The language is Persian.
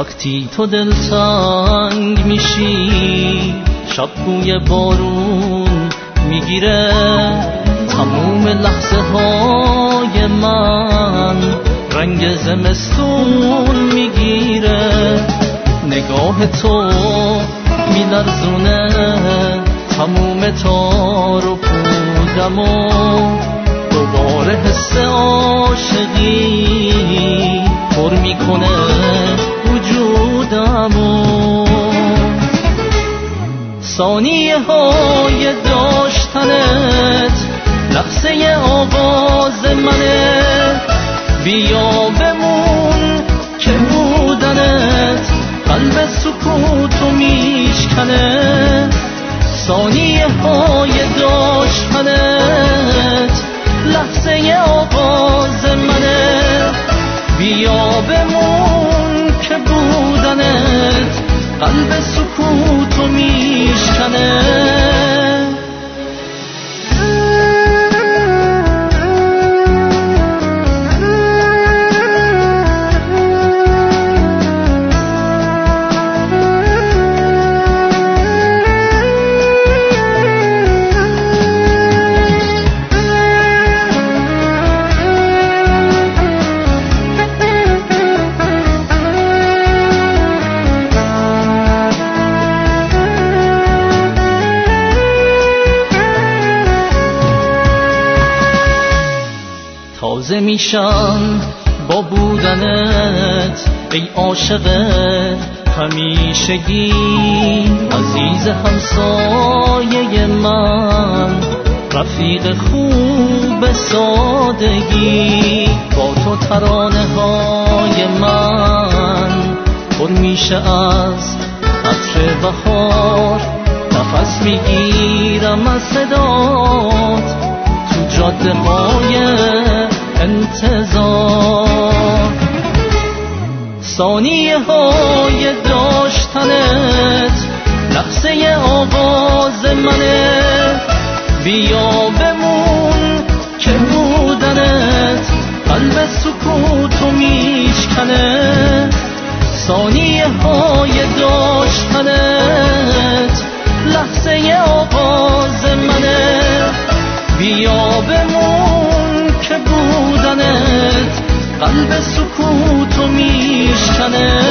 وقتی تو دلتنگ میشی شب بوی بارون میگیره تموم لحظه های من رنگ زمستون میگیره نگاه تو میلرزونه تموم تار و پودمو دوباره حس عاشقی پر میکنه وجودمو ثانیه های داشتنت لحظه آغاز منه بیا بمون که بودنت قلب سکوتو میشکنه ثانیه های داشتنت لحظه آغاز منه بیا بمون که بودنت قلب سکوتو میشکنه تازه میشم با بودنت ای عاشق همیشگی عزیز همسایه من رفیق خوب سادگی با تو ترانه های من پر میشه از عطر بهار نفس میگیرم از صدات تو جاده های انتظار ثانیه های داشتنت لحظه آغاز منه بیا بمون که بودنت قلب سکوتو میشکنه ثانیه های داشتنت لحظه آغاز منه بیا بمون که بودنت قلب سکوتو میشکنه